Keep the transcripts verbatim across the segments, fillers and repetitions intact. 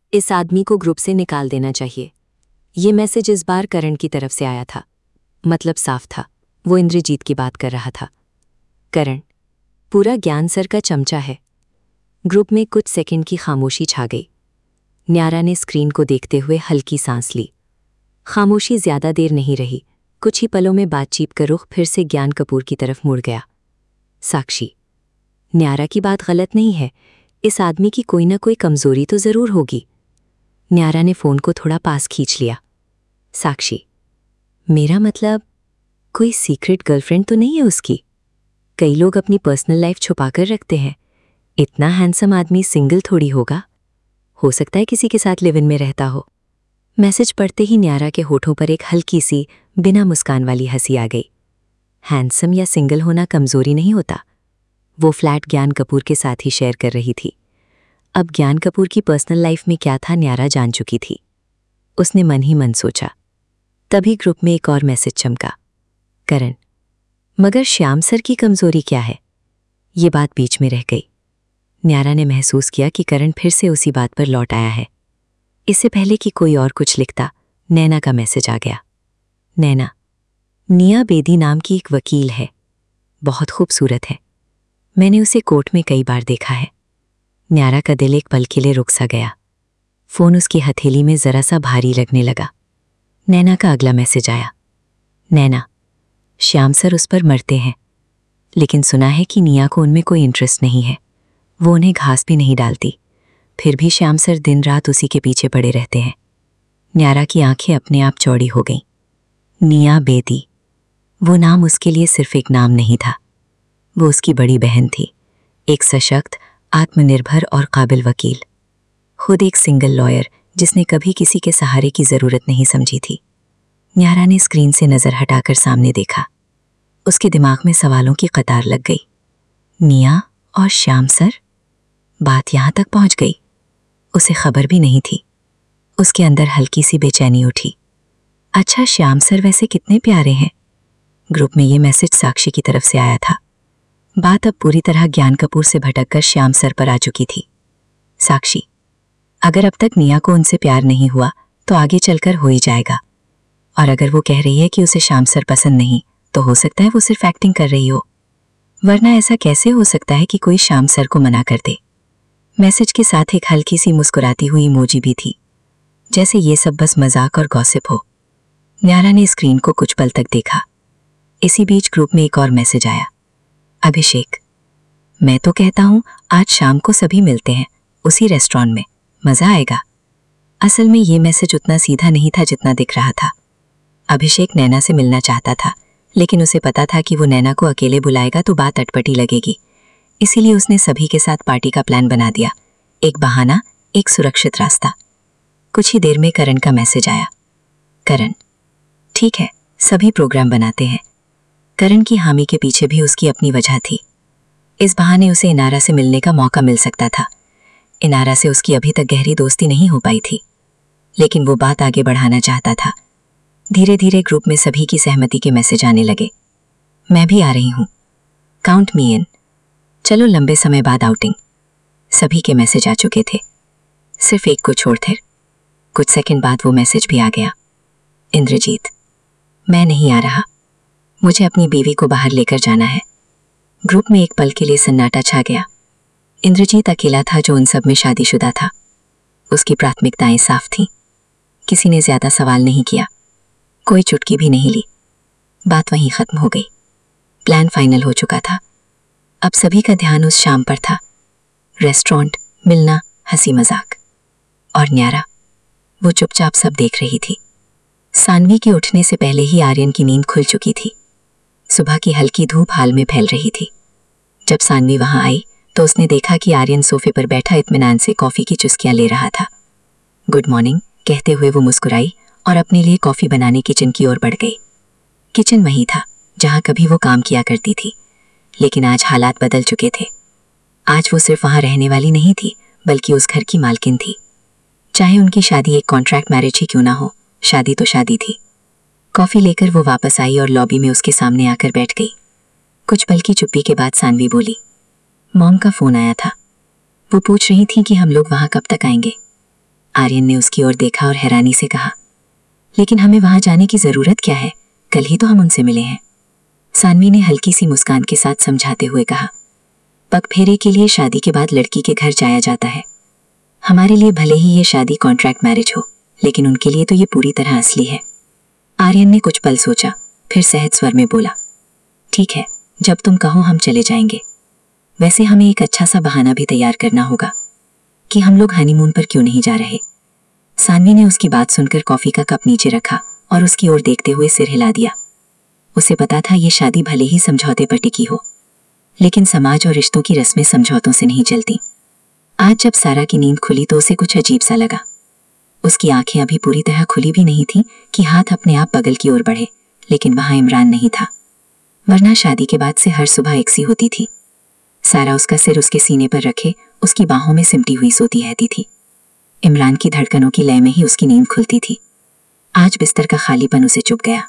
इस आदमी को ग्रुप से निकाल देना चाहिए। ये मैसेज इस बार करण की तरफ से आया था। मतलब साफ था, वो इंद्रजीत की बात कर रहा था। करण पूरा ज्ञान सर का चमचा है। ग्रुप में कुछ सेकंड की खामोशी छा गई। न्यारा ने स्क्रीन को देखते हुए हल्की सांस ली। खामोशी ज्यादा देर नहीं रही। कुछ ही पलों में बातचीत का रुख फिर से ज्ञान कपूर की तरफ मुड़ गया। साक्षी, न्यारा की बात गलत नहीं है। इस आदमी की कोई ना कोई कमजोरी तो जरूर होगी। न्यारा ने फोन को थोड़ा पास खींच लिया। साक्षी, मेरा मतलब कोई सीक्रेट गर्लफ्रेंड तो नहीं है उसकी? कई लोग अपनी पर्सनल लाइफ छुपा कर रखते हैं। इतना हैंडसम आदमी सिंगल थोड़ी होगा। हो सकता है किसी के साथ लिव इन में रहता हो। मैसेज पढ़ते ही न्यारा के होठों पर एक हल्की सी बिना मुस्कान वाली हंसी आ गई। हैंडसम या सिंगल होना कमजोरी नहीं होता। वो फ्लैट ज्ञान कपूर के साथ ही शेयर कर रही थी। अब ज्ञान कपूर की पर्सनल लाइफ में क्या था न्यारा जान चुकी थी। उसने मन ही मन सोचा। तभी ग्रुप में एक और मैसेज चमका। करण, मगर श्याम सर की कमजोरी क्या है? ये बात बीच में रह गई। न्यारा ने महसूस किया कि करण फिर से उसी बात पर लौट आया है। इससे पहले कि कोई और कुछ लिखता, नैना का मैसेज आ गया। नैना, निया बेदी नाम की एक वकील है। बहुत खूबसूरत है। मैंने उसे कोर्ट में कई बार देखा है। न्यारा का दिल एक पल के लिए रुक सा गया। फोन उसकी हथेली में जरा सा भारी लगने लगा। नैना का अगला मैसेज आया। नैना, श्याम सर उस पर मरते हैं, लेकिन सुना है कि निया को उनमें कोई इंटरेस्ट नहीं है। वो उन्हें घास भी नहीं डालती। फिर भी श्याम सर दिन रात उसी के पीछे पड़े रहते हैं। न्यारा की आंखें अपने आप चौड़ी हो गईं। निया बेदी, वो नाम उसके लिए सिर्फ एक नाम नहीं था। वो उसकी बड़ी बहन थी, एक सशक्त, आत्मनिर्भर और काबिल वकील। खुद एक सिंगल लॉयर जिसने कभी किसी के सहारे की जरूरत नहीं समझी थी। न्यारा ने स्क्रीन से नजर हटाकर सामने देखा। उसके दिमाग में सवालों की कतार लग गई। निया और श्याम सर? बात यहां तक पहुंच गई। उसे खबर भी नहीं थी। उसके अंदर हल्की सी बेचैनी उठी। अच्छा, श्याम सर वैसे कितने प्यारे हैं। ग्रुप में ये मैसेज साक्षी की तरफ से आया था। बात अब पूरी तरह ज्ञान कपूर से भटककर श्याम सर पर आ चुकी थी। साक्षी, अगर अब तक निया को उनसे प्यार नहीं हुआ तो आगे चलकर हो ही जाएगा। और अगर वो कह रही है कि उसे श्याम सर पसंद नहीं, तो हो सकता है वो सिर्फ एक्टिंग कर रही हो। वरना ऐसा कैसे हो सकता है कि कोई श्याम सर को मना कर दे। मैसेज के साथ एक हल्की सी मुस्कुराती हुई इमोजी भी थी, जैसे ये सब बस मजाक और गॉसिप हो। न्यारा ने स्क्रीन को कुछ पल तक देखा। इसी बीच ग्रुप में एक और मैसेज आया। अभिषेक, मैं तो कहता हूं आज शाम को सभी मिलते हैं उसी रेस्टोरेंट में, मजा आएगा। असल में ये मैसेज उतना सीधा नहीं था जितना दिख रहा था। अभिषेक नैना से मिलना चाहता था, लेकिन उसे पता था कि वो नैना को अकेले बुलाएगा तो बात अटपटी लगेगी। इसीलिए उसने सभी के साथ पार्टी का प्लान बना दिया। एक बहाना, एक सुरक्षित रास्ता। कुछ ही देर में करण का मैसेज आया। करण, ठीक है, सभी प्रोग्राम बनाते हैं। करण की हामी के पीछे भी उसकी अपनी वजह थी। इस बहाने उसे इनारा से मिलने का मौका मिल सकता था। इनारा से उसकी अभी तक गहरी दोस्ती नहीं हो पाई थी, लेकिन वो बात आगे बढ़ाना चाहता था। धीरे धीरे ग्रुप में सभी की सहमति के मैसेज आने लगे। मैं भी आ रही हूँ, काउंट मी इन। चलो लंबे समय बाद आउटिंग। सभी के मैसेज आ चुके थे, सिर्फ एक को छोड़कर। कुछ सेकंड बाद वो मैसेज भी आ गया। इंद्रजीत, मैं नहीं आ रहा, मुझे अपनी बीवी को बाहर लेकर जाना है। ग्रुप में एक पल के लिए सन्नाटा छा गया। इंद्रजीत अकेला था जो उन सब में शादीशुदा था। उसकी प्राथमिकताएं साफ थीं। किसी ने ज्यादा सवाल नहीं किया, कोई चुटकी भी नहीं ली। बात वहीं खत्म हो गई। प्लान फाइनल हो चुका था। अब सभी का ध्यान उस शाम पर था। रेस्टोरेंट, मिलना, हंसी मजाक। और न्यारा, वो चुपचाप सब देख रही थी। सानवी के उठने से पहले ही आर्यन की नींद खुल चुकी थी। सुबह की हल्की धूप हाल में फैल रही थी। जब सानवी वहां आई तो उसने देखा कि आर्यन सोफे पर बैठा इत्मीनान से कॉफी की चुस्कियां ले रहा था। गुड मॉर्निंग कहते हुए वो मुस्कुराई और अपने लिए कॉफी बनाने किचन की ओर बढ़ गई। किचन वही था जहां कभी वो काम किया करती थी, लेकिन आज हालात बदल चुके थे। आज वो सिर्फ वहां रहने वाली नहीं थी, बल्कि उस घर की मालकिन थी। चाहे उनकी शादी एक कॉन्ट्रैक्ट मैरिज ही क्यों ना हो, शादी तो शादी थी। कॉफी लेकर वो वापस आई और लॉबी में उसके सामने आकर बैठ गई। कुछ पल की चुप्पी के बाद सानवी बोली, मॉम का फोन आया था। वो पूछ रही थी कि हम लोग वहां कब तक आएंगे। आर्यन ने उसकी ओर देखा और हैरानी से कहा, लेकिन हमें वहां जाने की जरूरत क्या है, कल ही तो हम उनसे मिले हैं। सानवी ने हल्की सी मुस्कान के साथ समझाते हुए कहा, पगफेरे के लिए शादी के बाद लड़की के घर जाया जाता है। हमारे लिए भले ही ये शादी कॉन्ट्रैक्ट मैरिज हो, लेकिन उनके लिए तो ये पूरी तरह असली है। आर्यन ने कुछ पल सोचा, फिर सहज स्वर में बोला, ठीक है, जब तुम कहो हम चले जाएंगे। वैसे हमें एक अच्छा सा बहाना भी तैयार करना होगा कि हम लोग हनीमून पर क्यों नहीं जा रहे। सानवी ने उसकी बात सुनकर कॉफी का कप नीचे रखा और उसकी ओर देखते हुए सिर हिला दिया। उसे पता था ये शादी भले ही समझौते पर टिकी हो, लेकिन समाज और रिश्तों की रस्में समझौतों से नहीं चलती। आज जब सारा की नींद खुली तो उसे कुछ अजीब सा लगा। उसकी आंखें अभी पूरी तरह खुली भी नहीं थीं कि हाथ अपने आप बगल की ओर बढ़े, लेकिन वहां इमरान नहीं था, वरना शादी के बाद से हर सुबह एक सी होती थी। सारा उसका सिर उसके सीने पर रखे उसकी बाहों में सिमटी हुई सोती रहती थी। इमरान की धड़कनों की लय में ही उसकी नींद खुलती थी। आज बिस्तर का खालीपन उसे चुभ गया।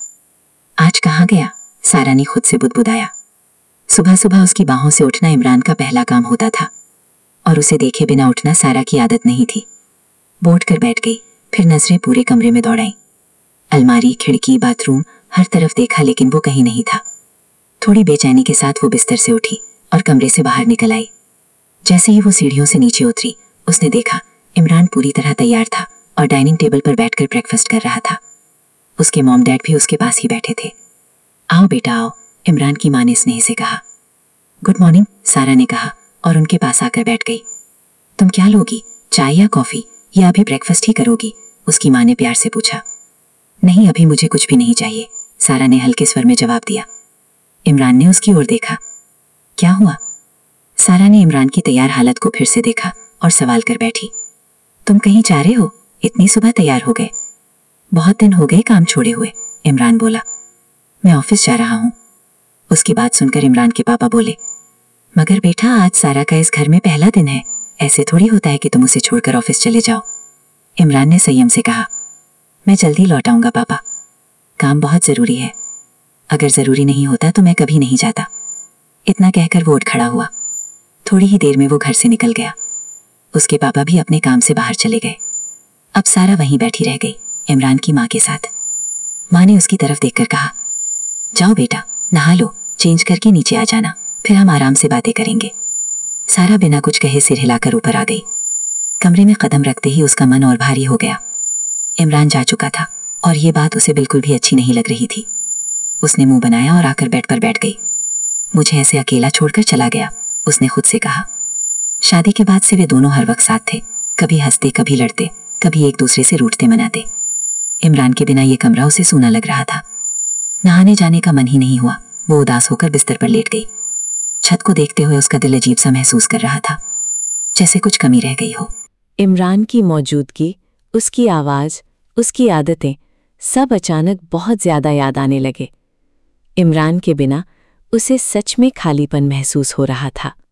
आज कहाँ गया, सारा ने खुद से बुदबुदाया। सुबह सुबह उसकी बाहों से उठना इमरान का पहला काम होता था, और उसे देखे बिना उठना सारा की आदत नहीं थी। वो उठ कर बैठ गई, फिर नजरें पूरे कमरे में दौड़ाई। अलमारी, खिड़की, बाथरूम, हर तरफ देखा, लेकिन वो कहीं नहीं था। थोड़ी बेचैनी के साथ वो बिस्तर से उठी और कमरे से बाहर निकल आई। जैसे ही वो सीढ़ियों से नीचे उतरी, उसने देखा इमरान पूरी तरह तैयार था और डाइनिंग टेबल पर बैठकर ब्रेकफास्ट कर रहा था। उसके मॉम डैड भी उसके पास ही बैठे थे। आओ बेटा आओ, इमरान की माँ ने स्नेह से कहा। गुड मॉर्निंग, सारा ने कहा और उनके पास आकर बैठ गई। तुम क्या लोगी, चाय या कॉफी, या अभी ब्रेकफास्ट ही करोगी, उसकी माँ ने प्यार से पूछा। नहीं, अभी मुझे कुछ भी नहीं चाहिए, सारा ने हल्के स्वर में जवाब दिया। इमरान ने उसकी ओर देखा। क्या हुआ? सारा ने इमरान की तैयार हालत को फिर से देखा और सवाल कर बैठी। तुम कहीं जा रहे हो, इतनी सुबह तैयार हो गए? बहुत दिन हो गए काम छोड़े हुए, इमरान बोला। मैं ऑफिस जा रहा हूँ। उसकी बात सुनकर इमरान के पापा बोले, मगर बेटा आज सारा का इस घर में पहला दिन है, ऐसे थोड़ी होता है कि तुम उसे छोड़कर ऑफिस चले जाओ। इमरान ने संयम से कहा। मैं जल्दी लौट आऊंगा पापा, काम बहुत जरूरी है। अगर जरूरी नहीं होता तो मैं कभी नहीं जाता। इतना कहकर वो उठ खड़ा हुआ। थोड़ी ही देर में वो घर से निकल गया। उसके पापा भी अपने काम से बाहर चले गए। अब सारा वहीं बैठी रह गई, इमरान की माँ के साथ। माँ ने उसकी तरफ देखकर कहा, जाओ बेटा, नहा लो, चेंज करके नीचे आ जाना, फिर हम आराम से बातें करेंगे। सारा बिना कुछ कहे सिर हिलाकर ऊपर आ गई। कमरे में कदम रखते ही उसका मन और भारी हो गया। इमरान जा चुका था और ये बात उसे बिल्कुल भी अच्छी नहीं लग रही थी। उसने मुंह बनाया और आकर बेड पर बैठ गई। मुझे ऐसे अकेला छोड़कर चला गया, उसने खुद से कहा। शादी के बाद से वे दोनों हर वक्त साथ थे, कभी हंसते, कभी लड़ते, कभी एक दूसरे से रूठते मनाते। इमरान के बिना ये कमरा उसे सूना लग रहा था। नहाने जाने का मन ही नहीं हुआ। वो उदास होकर बिस्तर पर लेट गई। छत को देखते हुए उसका दिल अजीब सा महसूस कर रहा था, जैसे कुछ कमी रह गई हो। इमरान की मौजूदगी, उसकी आवाज़, उसकी आदतें, सब अचानक बहुत ज्यादा याद आने लगे। इमरान के बिना उसे सच में खालीपन महसूस हो रहा था।